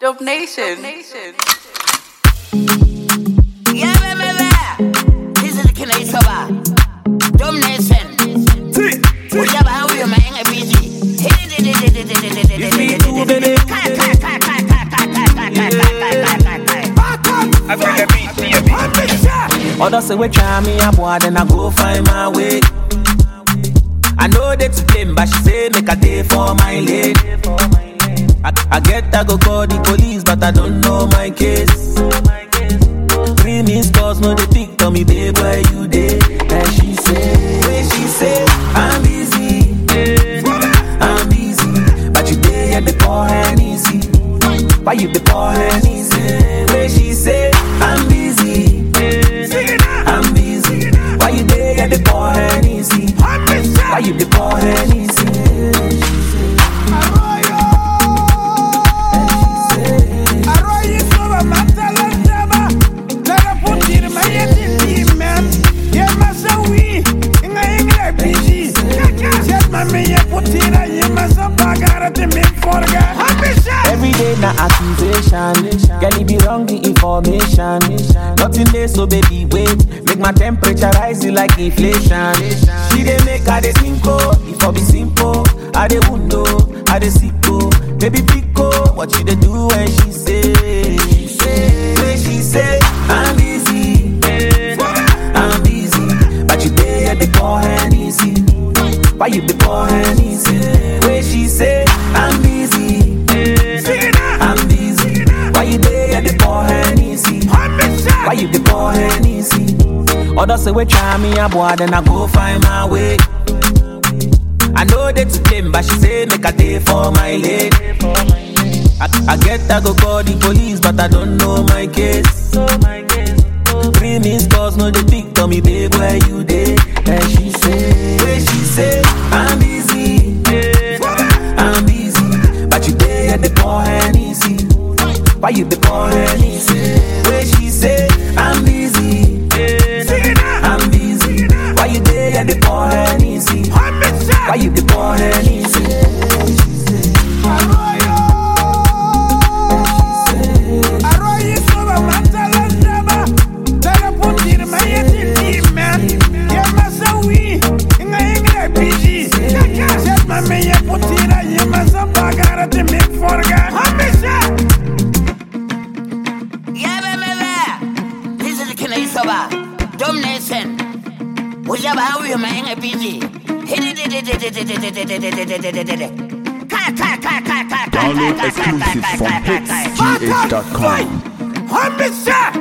Dope Nation. Yeah, baby. This is the Canadian Soba. Dope Nation. Whatever, how you man, I'm busy. Others say we try me a boy, then I go find my way. I know they to blame, but she say make a day for my lady. I get I go call the police, but I don't know my case. 3 missed calls, no they pick on me, babe, where you dey? And she say, I'm busy, I'm busy, but you dey at the call and easy. Why you the call and easy? Where she say, I'm busy, I'm busy. Why you dey at the call and easy? Why you the call and easy? Every day na accusation, girl it be wrong the information. Nothing there so baby wait, make my temperature rise like inflation. She dey make her dey simple, if I be simple, I dey window, I dey sicko. Baby pico, what she dey do when she say, I'm busy, I'm busy, but you dey at the call and easy. Why you the call and easy? Where she say, I'm busy, I'm busy. Why you there at the call and easy? Why you the call and easy? Others say we try me a boy, then I go find my way. I know they to blame, but she say make a day for my lady. I get I go call the police, but I don't know my case. 3 missed calls, no they pick on me, babe, where you dey? And she say, I'm busy, I'm busy, but you dey at the call and easy. Why you the call and easy? Where she say, I'm busy, I'm busy, why you dey at the call and easy? Why you the call and easy? How you man, I'm busy. Download exclusive from hitsgh.com.